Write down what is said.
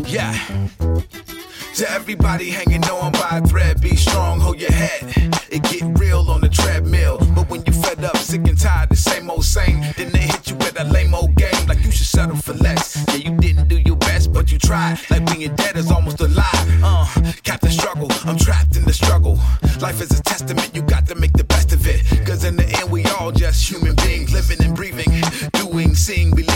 Yeah. To everybody hanging on by a thread, be strong, hold your head. It get real on the treadmill. But when you fed up, sick and tired, the same old same, then they hit you with a lame old game. Like you should settle for less. Yeah, you didn't do your best, but you tried. Like when your dead is almost alive. Captain Struggle, I'm trapped in the struggle. Life is a testament, you got to make the best of it. Cause in the end we all just human beings, living and breathing, doing, seeing, believing.